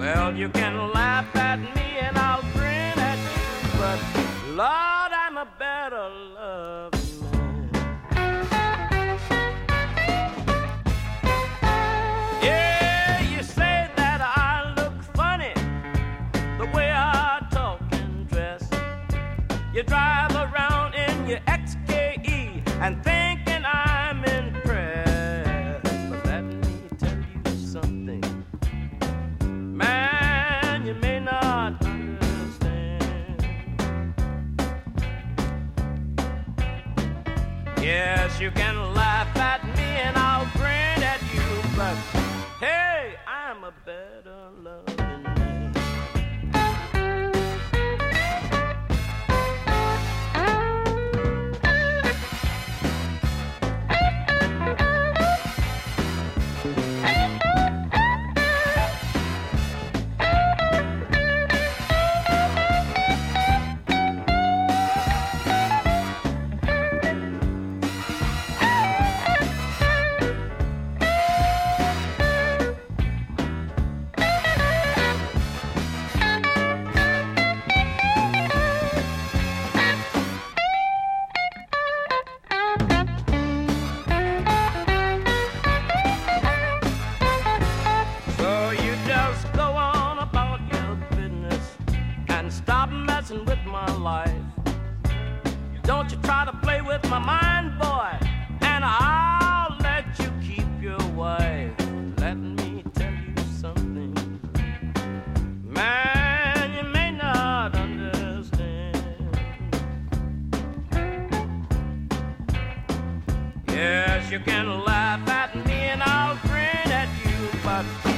Well, you can laugh at me and I'll grin at you, but Lord, I'm a better loving man. Yeah, you say that I look funny, the way I talk and dress. You drive around in your XKE and thinking I'm impressed. But let me tell you something, man, you may not understand. Yes, you can laugh at me and I'll grin at you, but hey, I'm a better loving man. With my life, don't you try to play with my mind, boy, and I'll let you keep your wife. Let me tell you something, man, you may not understand. Yes, you can laugh at me and I'll grin at you, but